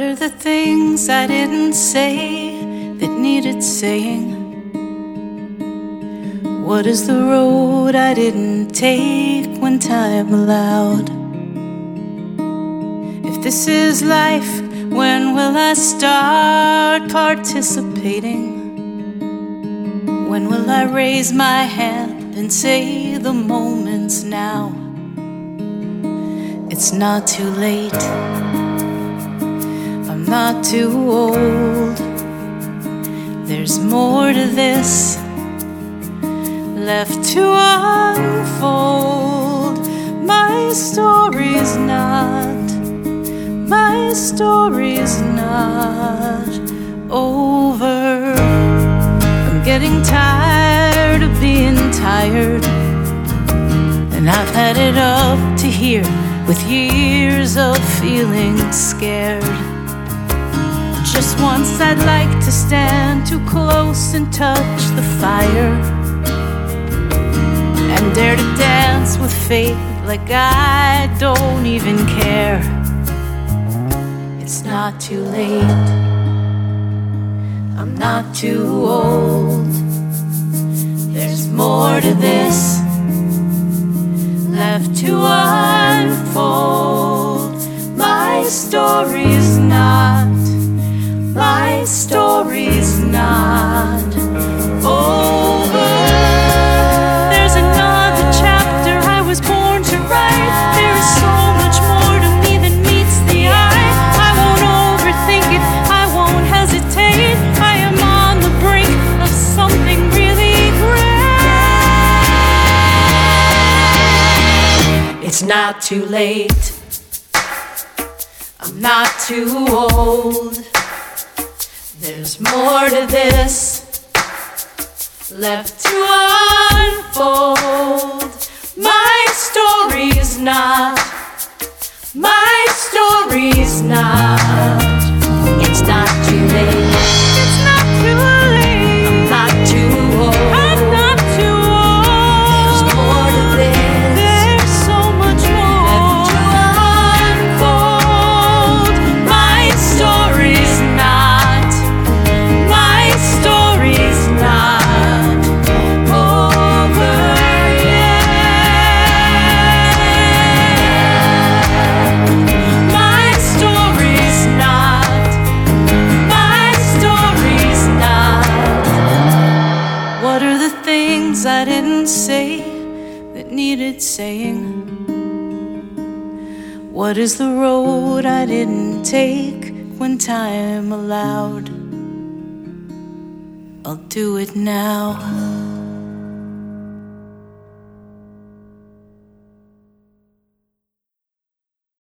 are the things I didn't say that needed saying? What is the road I didn't take when time allowed? If this is life, when will I start participating? When will I raise my hand and say the moment's now? It's not too late, I'm not too old. There's more to this left to unfold. My story's not over. I'm getting tired of being tired, and I've had it up to here with years of feeling scared. Just once I'd like to stand too close and touch the fire, and dare to dance with fate like I don't even care. It's not too late, I'm not too old. There's more to this left to unfold. My story's not over. There's another chapter I was born to write. There is so much more to me than meets the eye. I won't overthink it, I won't hesitate. I am on the brink of something really great. It's not too late, I'm not too old. There's more to this left to unfold. My story's not. It's not too late. It's not too late. I'm not too old. I'm not too old. There's more to this. There's so much more left to unfold. My story's not. My story's not over yet. My story's not. My story's not. What are the things I didn't say that needed saying? What is the road I didn't take when time allowed? I'll do it now.